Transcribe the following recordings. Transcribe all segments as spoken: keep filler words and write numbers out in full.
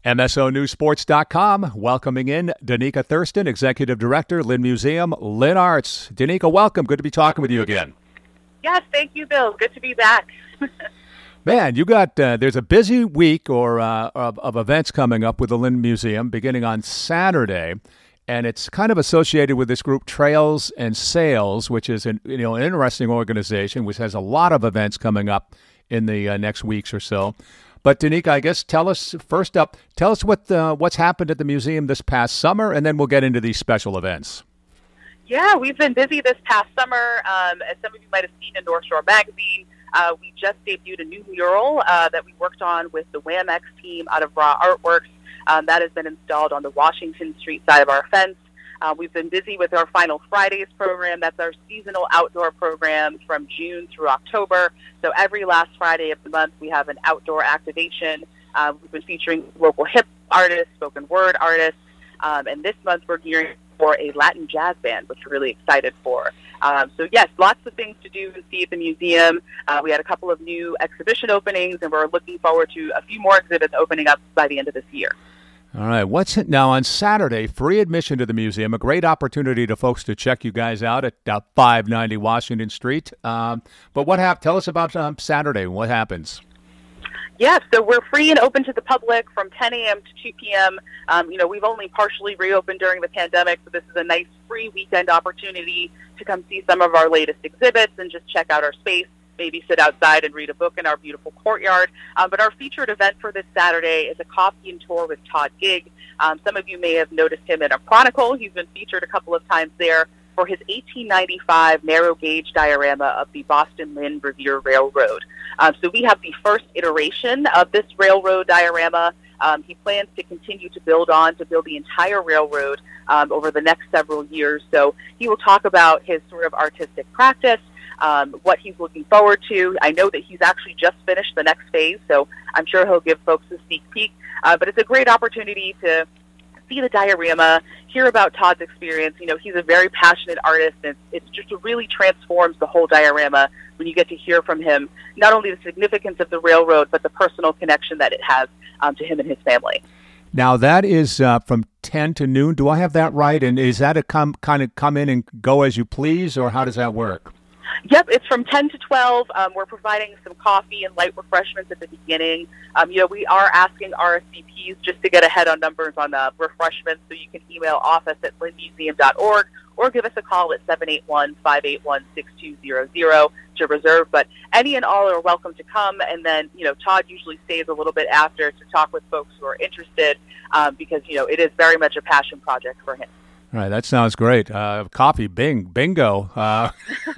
M S O News Sports dot com welcoming in Danica Thurston, Executive Director, Lynn Museum, Lynn Arts. Danica, welcome. Good to be talking with you again. Yes, thank you, Bill. Good to be back. Man, you got, uh, there's a busy week or uh, of, of events coming up with the Lynn Museum beginning on Saturday, and it's kind of associated with this group Trails and Sales, which is an, you know, an interesting organization which has a lot of events coming up in the uh, next weeks or so. But Danica, I guess tell us first up, tell us what uh, what's happened at the museum this past summer, and then we'll get into these special events. Yeah, we've been busy this past summer. Um, as some of you might have seen in North Shore Magazine, uh, we just debuted a new mural uh, that we worked on with the Wham X team out of Raw Artworks. Um, that has been installed on the Washington Street side of our fence. Uh, we've been busy with our Final Fridays program. That's our seasonal outdoor program from June through October. So every last Friday of the month, we have an outdoor activation. Uh, we've been featuring local hip artists, spoken word artists, um, and this month we're gearing for a Latin jazz band, which we're really excited for. Um, so yes, lots of things to do and see at the museum. Uh, we had a couple of new exhibition openings, and we're looking forward to a few more exhibits opening up by the end of this year. All right. What's it now on Saturday? Free admission to the museum. A great opportunity to folks to check you guys out at uh, five ninety Washington Street. Um, but what hap- Tell us about um, Saturday. What happens? Yes, so we're free and open to the public from ten a.m. to two p.m. Um, you know, we've only partially reopened during the pandemic, so this is a nice free weekend opportunity to come see some of our latest exhibits and just check out our space. Maybe sit outside and read a book in our beautiful courtyard. Um, but our featured event for this Saturday is a coffee and tour with Todd Gigg. Um, some of you may have noticed him in a Chronicle. He's been featured a couple of times there for his eighteen ninety-five narrow gauge diorama of the Boston Lynn Revere Railroad. Um, so we have the first iteration of this railroad diorama. Um, he plans to continue to build on to build the entire railroad um, over the next several years. So he will talk about his sort of artistic practice, Um, what he's looking forward to. I know that he's actually just finished the next phase, so I'm sure he'll give folks a sneak peek. Uh, but it's a great opportunity to see the diorama, hear about Todd's experience. You know, he's a very passionate artist, and it's just it really transforms the whole diorama when you get to hear from him, not only the significance of the railroad, but the personal connection that it has um, to him and his family. Now, that is uh, from ten to noon. Do I have that right? And is that a come kind of come in and go as you please, or how does that work? Yep, it's from ten to twelve. Um, we're providing some coffee and light refreshments at the beginning. Um, you know, we are asking R S V Ps just to get ahead on numbers on uh, refreshments, so you can email office at lynn museum dot org or give us a call at seven eight one, five eight one, six two zero zero to reserve. But any and all are welcome to come, and then, you know, Todd usually stays a little bit after to talk with folks who are interested um, because, you know, it is very much a passion project for him. All right, that sounds great. Uh, coffee, bing, bingo. Uh,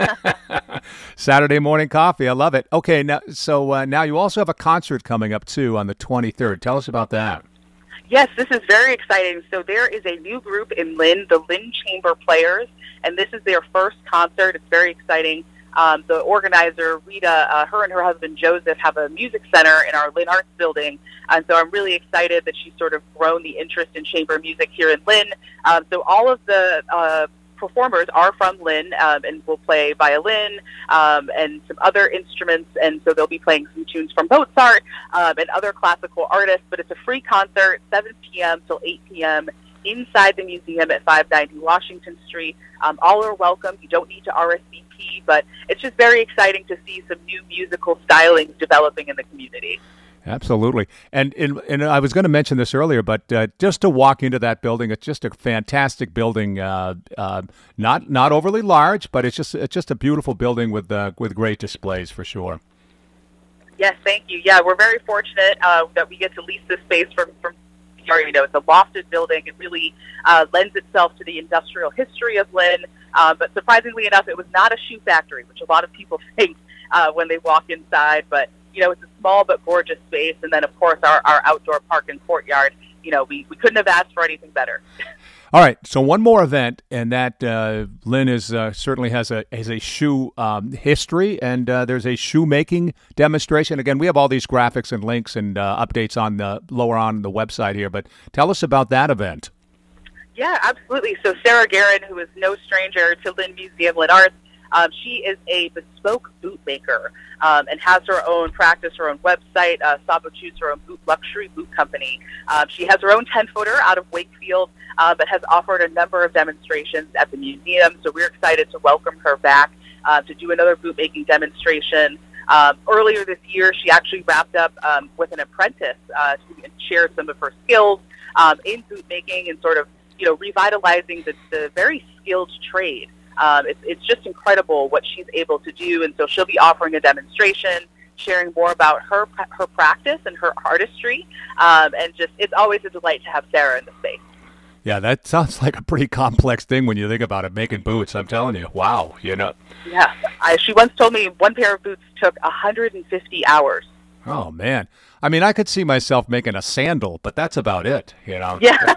Saturday morning coffee, I love it. Okay, now so uh, now you also have a concert coming up, too, on the twenty-third. Tell us about that. Yes, this is very exciting. So there is a new group in Lynn, the Lynn Chamber Players, and this is their first concert. It's very exciting. Um, the organizer, Rita, uh, her and her husband, Joseph, have a music center in our Lynn Arts building. And so I'm really excited that she's sort of grown the interest in chamber music here in Lynn. Um, so all of the uh, performers are from Lynn um, and will play violin um, and some other instruments. And so they'll be playing some tunes from Mozart um, and other classical artists. But it's a free concert, seven p.m. till eight p.m. inside the museum at five ninety Washington Street. Um, all are welcome. You don't need to R S V P, but it's just very exciting to see some new musical stylings developing in the community. Absolutely. And in, and I was going to mention this earlier, but uh, just to walk into that building, it's just a fantastic building. Uh, uh, not not overly large, but it's just it's just a beautiful building with uh, with great displays for sure. Yes, thank you. Yeah, we're very fortunate uh, that we get to lease this space from from. You know, it's a lofted building. It really uh, lends itself to the industrial history of Lynn. Uh, but surprisingly enough, it was not a shoe factory, which a lot of people think uh, when they walk inside. But, you know, it's a small but gorgeous space. And then, of course, our, our outdoor park and courtyard, you know, we, we couldn't have asked for anything better. All right, so one more event, and that uh, Lynn is uh, certainly has a has a shoe um, history, and uh, there's a shoemaking demonstration. Again, we have all these graphics and links and uh, updates on the lower on the website here, but tell us about that event. Yeah, absolutely. So Sarah Guerin, who is no stranger to Lynn Museum, Lynn Arts, Um, she is a bespoke boot maker um, and has her own practice, her own website. Uh, Sabo Choose, her own boot luxury boot company. Um, she has her own ten-footer out of Wakefield, uh, but has offered a number of demonstrations at the museum. So we're excited to welcome her back uh, to do another boot making demonstration. Um, earlier this year, she actually wrapped up um, with an apprentice uh, to share some of her skills um, in boot making and sort of, you know, revitalizing the, the very skilled trade. Um, it's, it's just incredible what she's able to do, and so she'll be offering a demonstration, sharing more about her her practice and her artistry, um, and just it's always a delight to have Sarah in the space. Yeah, that sounds like a pretty complex thing when you think about it, making boots. I'm telling you, wow, you know. Yeah, I, she once told me one pair of boots took one hundred fifty hours. Oh, man. I mean, I could see myself making a sandal, but that's about it, you know. Yeah.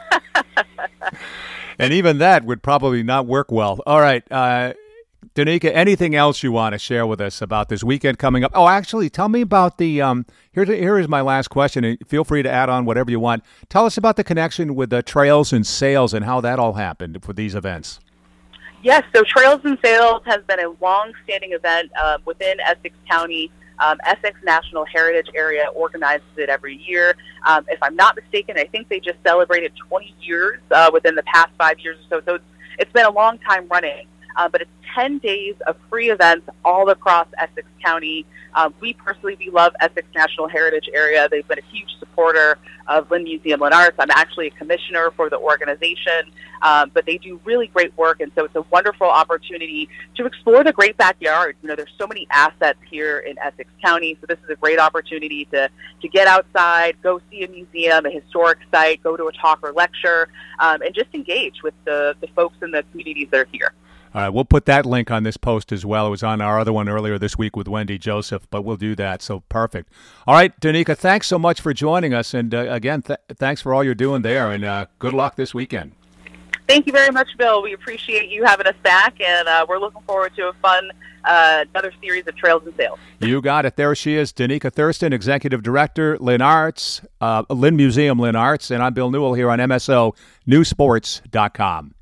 And even that would probably not work well. All right, uh, Danica, anything else you want to share with us about this weekend coming up? Oh, actually, tell me about the, um, here, here is my last question, and feel free to add on whatever you want. Tell us about the connection with the Trails and Sales and how that all happened for these events. Yes, so Trails and Sales has been a long-standing event uh, within Essex County. Um, Essex National Heritage Area organizes it every year. Um, if I'm not mistaken, I think they just celebrated twenty years uh, within the past five years or so. So it's, it's been a long time running. Uh, but it's ten days of free events all across Essex County. Um, we personally, we love Essex National Heritage Area. They've been a huge supporter of Lynn Museum Lynn Arts. I'm actually a commissioner for the organization, um, but they do really great work, and so it's a wonderful opportunity to explore the great backyard. You know, there's so many assets here in Essex County, so this is a great opportunity to, to get outside, go see a museum, a historic site, go to a talk or lecture, um, and just engage with the, the folks in the communities that are here. All right, we'll put that link on this post as well. It was on our other one earlier this week with Wendy Joseph, but we'll do that, so perfect. All right, Danica, thanks so much for joining us, and uh, again, th- thanks for all you're doing there, and uh, good luck this weekend. Thank you very much, Bill. We appreciate you having us back, and uh, we're looking forward to a fun, uh, another series of Trails and Sales. You got it. There she is, Danica Thurston, Executive Director, Lynn Arts, uh, Lynn Museum Lynn Arts, and I'm Bill Newell here on M S O News Sports dot com.